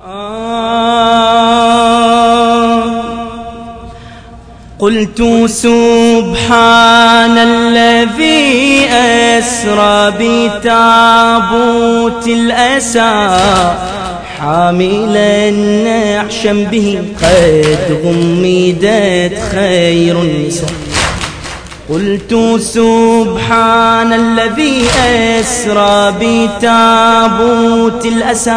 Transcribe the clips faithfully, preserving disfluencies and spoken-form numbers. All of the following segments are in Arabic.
قلت سبحان الذي أسرى بتابوت الأسى حاملا نعشا به قد غمدت خير النساء. قلت سبحان الذي أسرى بتابوت الأسى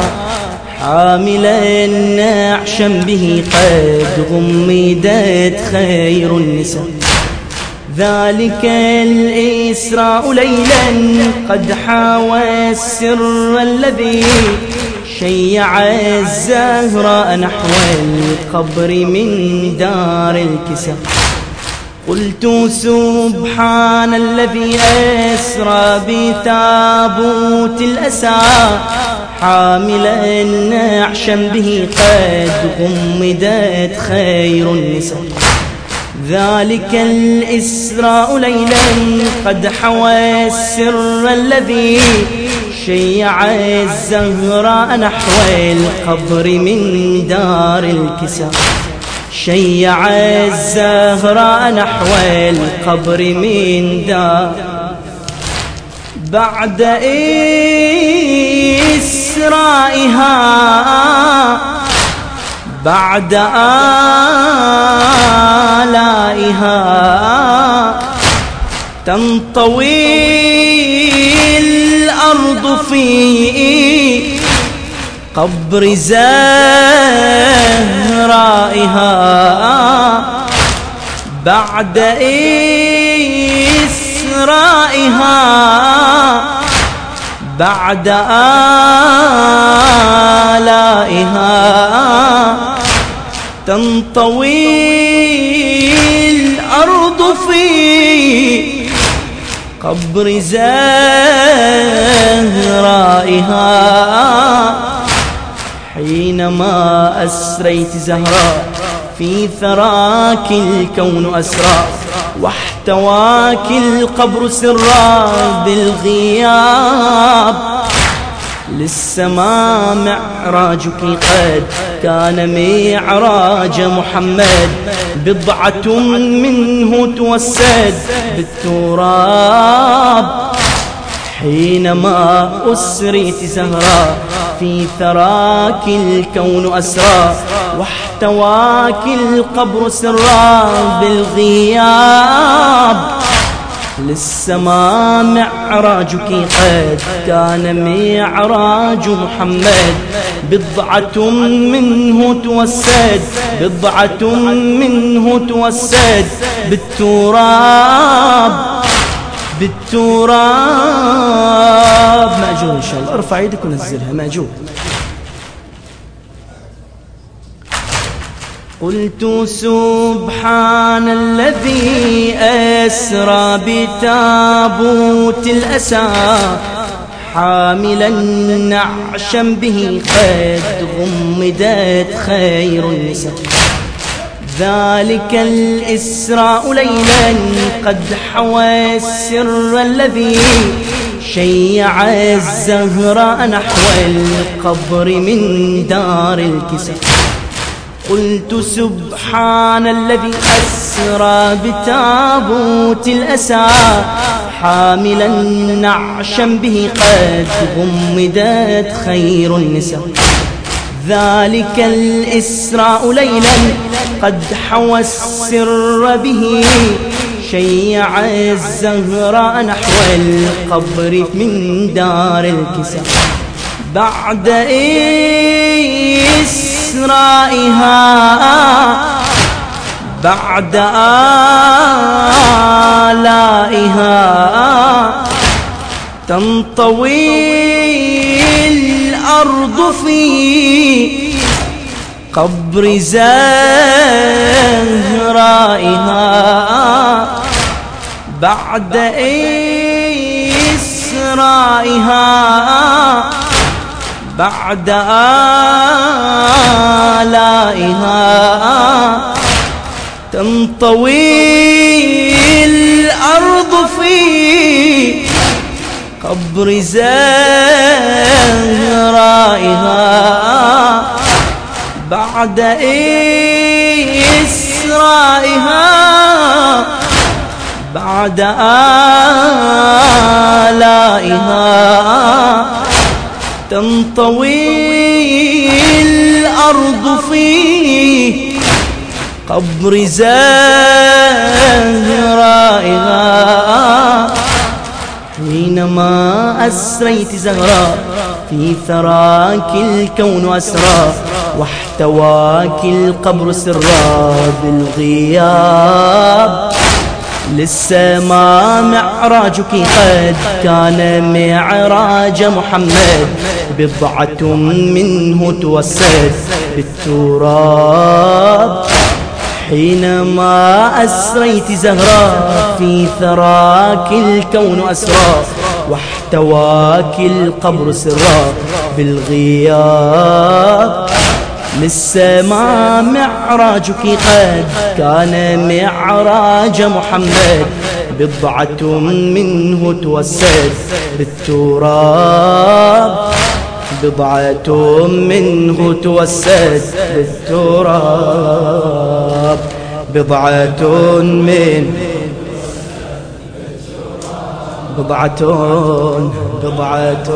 حاملا نعشا به قد غمدت خير النساء. ذلك الإسراء ليلا قد حوى السر الذي شيع الزهراء نحو القبر من دار الكساء. قلت سبحان الذي أسرى بتابوت الأسى حاملا نعشا به قد غمدت خير النساء. ذلك الإسراء ليلا قد حوى السر الذي شيع الزهراء نحو القبر من دار الكساء. شيع الزهراء نحو القبر من دار. بعد إسرائها بعد آلائها تنطوي الأرض في قبر زهرائها. بعد إسرائها بعد آلائها تنطوي الأرض في قبر زهرائها. حينما أسريت زهراء في ثراك الكون أسرى واحتواك القبر سرا بالغياب. للسماء معراجك قد كان معراج محمد بضعة منه توسد بالتراب. حينما أسريت زهراء في ثراك الكون أسرى واحتواك القبر سرا بالغياب. للسماء معراجك قد كان معراج محمد بضعة منه توسد بضعة منه توسد بالتراب بالتراب. مأجور إن شاء الله. ارفع يدك ونزلها مأجور. قلت سبحان الذي أسرى بتابوت الأسى حاملا نعشا به قد غمدت خير النساء. ذلك الإسراء ليلا قد حوى السر الذي شيع الزهراء نحو القبر من دار الكساء. قلت سبحان الذي أسرى بتابوت الأسى حاملا نعشا به قد غمدت خير النساء. ذلك الإسراء ليلا قد حوى السر به شيع الزهراء نحو القبر من دار الكساء. بعد إسرائها بعد آلائها تنطوي الأرض في قبر زهرائها. بعد إسرائها بعد آلائها تنطوي الأرض في قبر زهرائها. بعد إسرائها بعد آلائها تنطوي الأرض في قبر زهرائها حينما أسريت زهراء في ثراك الكون أسرى واحتواك القبر سرا بالغياب للسماء معراجك قد كان معراج محمد بضعة منه توسد بالتراب حينما أسريت زهراء في ثراك الكون أسرى واحتواك القبر سرا بالغياب للسماء معراجك قد كان معراج محمد بضعة منه توسد بالتراب بضعة منه توسد بالتراب بضعة من بضعة بضعة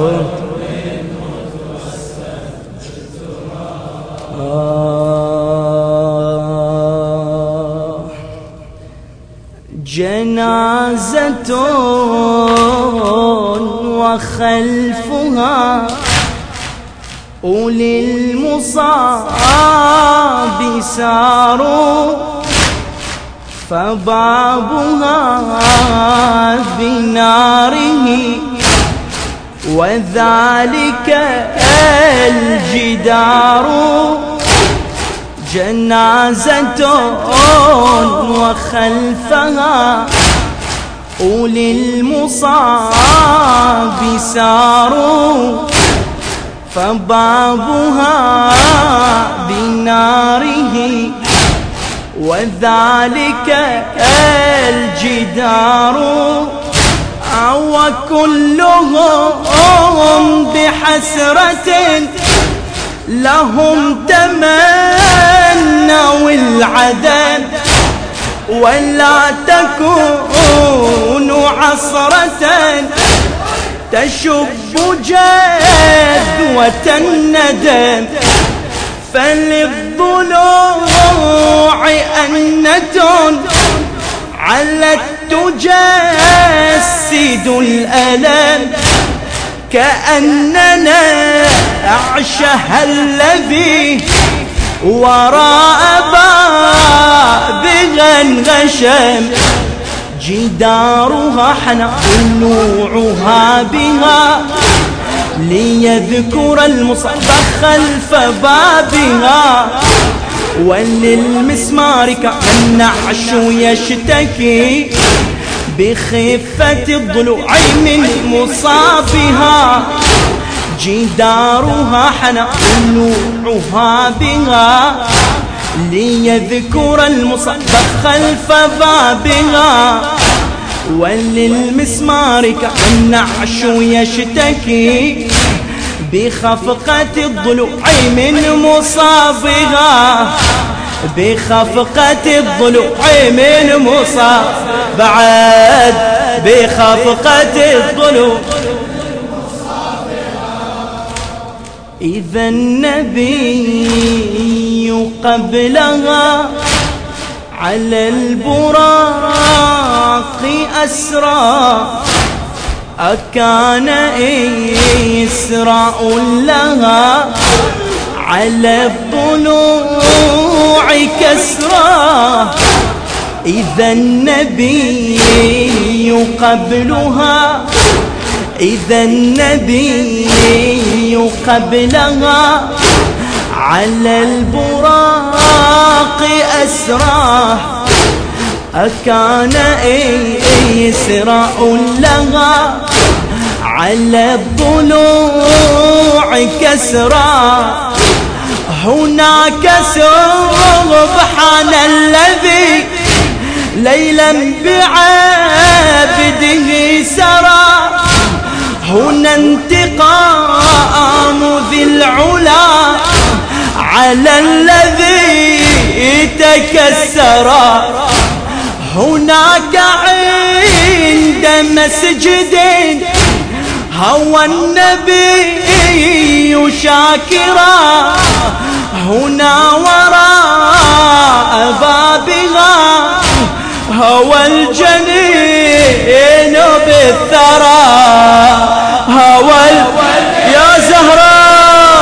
آه جنازة وخلفها أولي المصاب ساروا فبابها بناره وذلك الجدار جنازة وخلفها أولي المصاب ساروا فبابها بناره وذلك الجدار وكلهم بحسرة لهم تمنوا العدم ولا تكون عصرة تشب جذوة الندم فللضلوع أنة علت تجسد الألم كأننا أعشها الذي وراء بابها غشم جدارها حنى ضلوعها بها ليذكر المصاب خلف بابها وللمسمار كالنعش يشتكي بخفة الضلوع من مصابها جدارها حنى ضلوعها بها ليذكر المصاب خلف بابها وللمسمار كالنعش يشتكي بخفقة الضلوع من مصابها بخفقة الضلوع من مصاب بعد بخفقة الضلوع إذا النبي قبلها على البراق أسرى أكان إسراء لها على الضلوع كسرى إذا النبي قبلها إذا النبي قبلها على البراق أسرى أكان إسراء لها على الضلوع كسرى هناك سبحان الذي ليلا بعبده سرى هنا انتقام ذي العلا على الذي تكسرا هناك عند مسجد هوى النبي شاكرا هنا وراء بابها هوى الجنين بالثرى هوى يا زهراء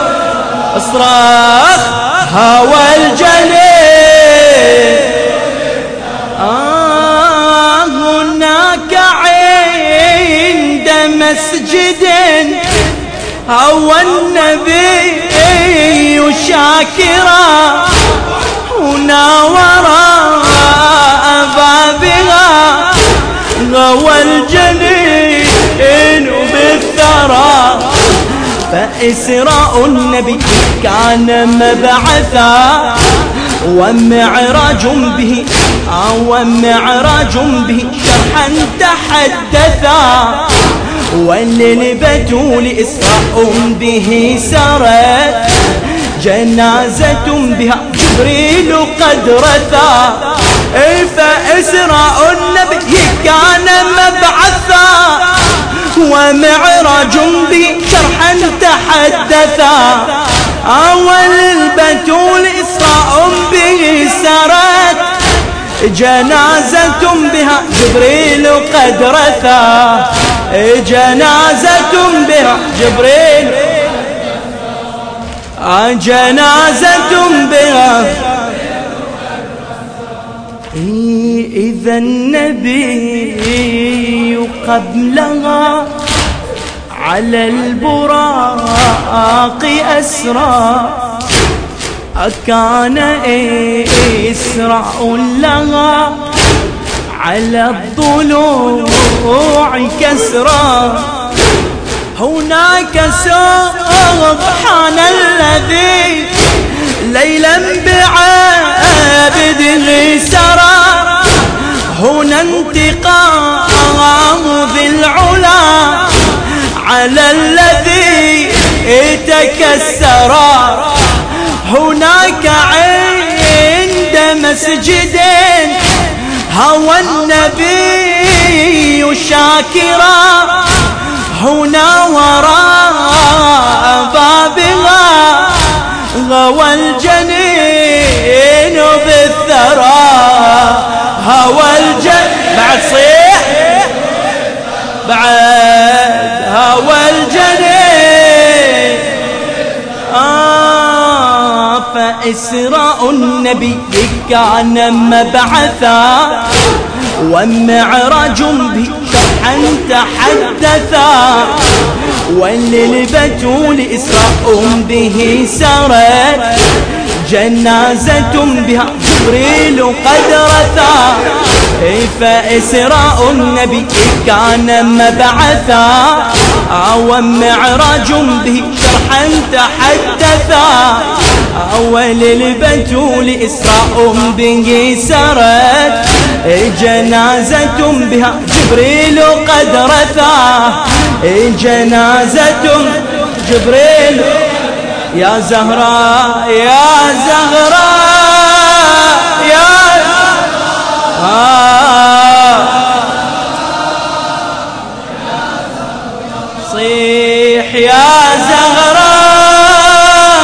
اصراخ هوى الجنين آه هناك عند مسجد هوى النبي شاكرا هنا وراء بابها غوى الجنين بالثرى فإسراء النبي كان مبعثا ومعراج به ومعراج به شرحا تحدثا وللبتول إسراء به سرت جنازة بها جبريل قد رثى فإسراء النبي كان مبعثا ومعراج به شرحا تحدثا وللبتول إسراء به سرت جنازة بها جبريل قد رثى جنازة بها جبريل جنازة بها إذا النبي قبلها على البراق أسرى أكان إسراء لها على الضلوع كسرى هناك سبحان الذي ليلا بعابده سرى هنا انتقام ذي العلا على الذي تكسرا هناك عند مسجد هوى النبي شاكرا هنا وراء بابها غوى الجنين بالثرى هوى الجنين بعد صيح بعد هوى الجنين آه فإسراء النبي كان مبعثا ومعراج به شرحا تحدثا وللبتول إسراء به سرت جنازة بها جبريل قد رثى فإسراء النبي كان مبعثا ومعراج به شرحا تحدثا وللبتول إسراء به سرت جنازة بها جبريل قد رثى جنازة جبريل يا زهراء يا زهراء يا آه صيح يا زهراء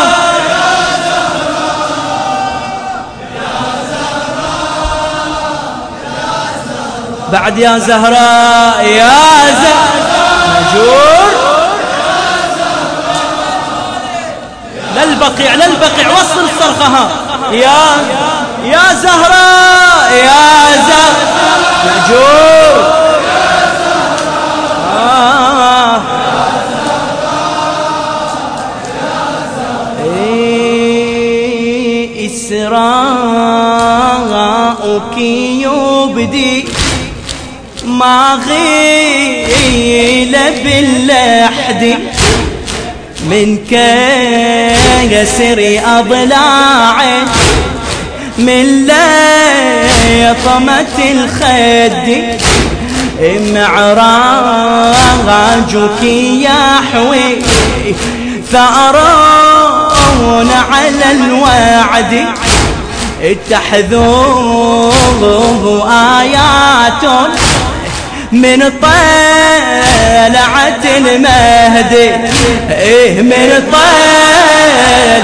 بعد يا زهراء يا زهراء مجور للبقيع للبقيع وصل الصرخة يا يا زهراء يا زهراء مجور آه إيه إسراءك يبدي ما غيل باللحد من كسر أضلاعه من لطمة الخد معراجك يحوي ثأرون على على الوعد اتحذوه آيات من طلعة المهدي إيه من طل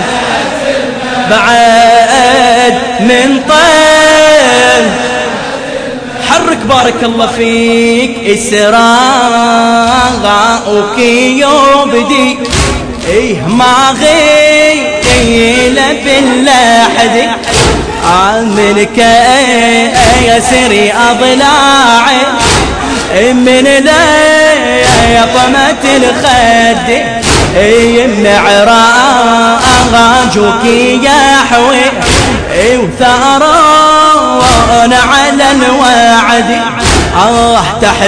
بعد من طل حرك بارك الله فيك إسراءك يبدي إيه ما غيل باللحد منك يسري أضلاعي من ليطمة الخد معراجك يحوي وثارون على الوعد الله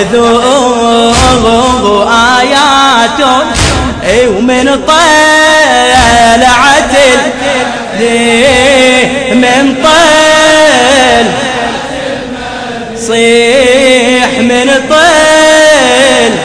تحذوه آيات ومن طلعت من طل صيح من طل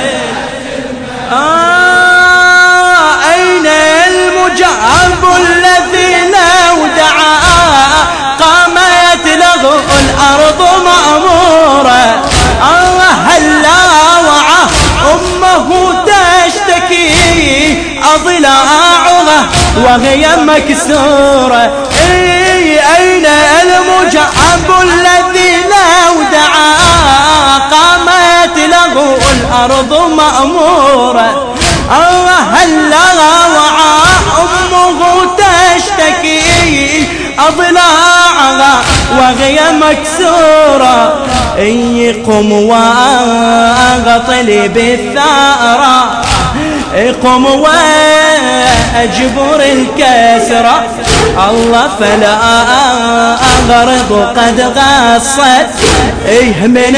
آه أين المجاب الذي لو دعا قامت له الأرض مأمورة الله هلا وعى أمه تشتكي أضلاعها وهي مكسورة أين المجاب الذي لو دعا قامت له الأرض مأمورة الله هلا وعى أمه تشتكي أضلاعها وهي مكسورة قم واغطلي بالثارة قم واجبر الكسرة الله فلا أغرض قد غصت إيه من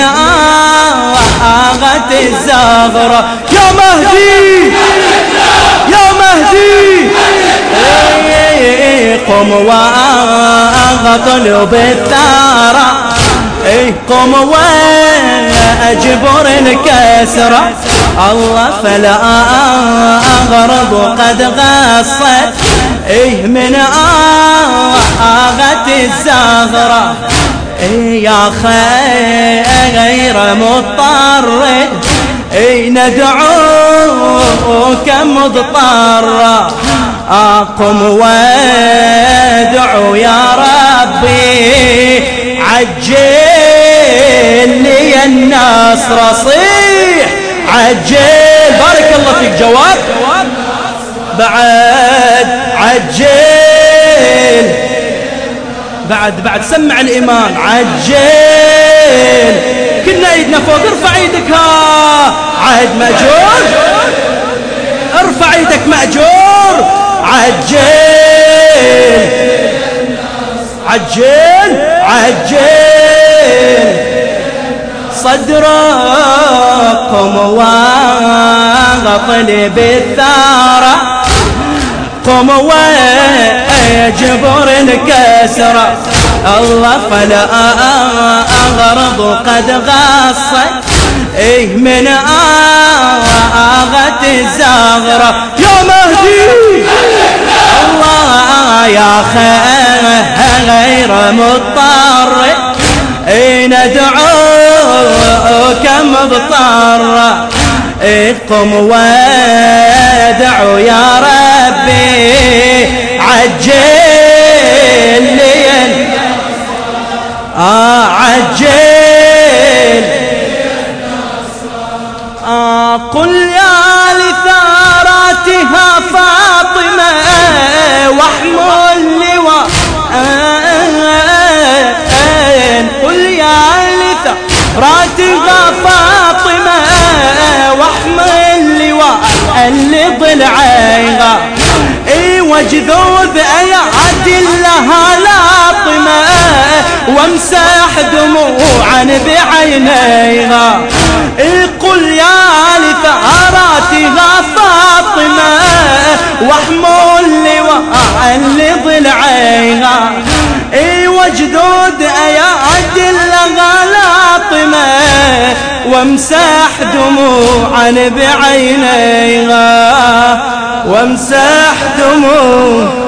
آغت الزغرة يا مهدي يا مهدي قم واغطل بالثارة قم واجبر الكسرة الله فلا أغرض قد غصت إيه من آغت الزغرة إيه يا خير مضطر إيه ندعوك مضطرة أقم وادعو يا ربي عجل لي النصر صيح عجل بارك الله فيك جواب بعد عجل بعد بعد سمع الإمام عجل كنا ايدنا فوق ارفع ايدك ها عهد مأجور ارفع ايدك مأجور عجل عجل عجل صدركم واغطل بالثارة قم واجبر الكسرة الله فلا أغرض قد غصت إيه من آغت الزغرة يا مهدي الله يا خير مضطر إيه ندعوك مضطر إيه قم وادعو يا ربي عجل لي آه عجل آه قل يا لثاراتها فاطمة واحمل لواء قل يا لثاراتها فاطمة واحمل لواء اللي ضلعيها اي وجذوذ اياد لها لاطمة وامسح دموعا بعينيها قل يا لثاراتها فاطمة واحمل لواء اللي ضلعيها اي وجدود اياد لها لاطمة وامسح دموعا بعينيها وامسح دموع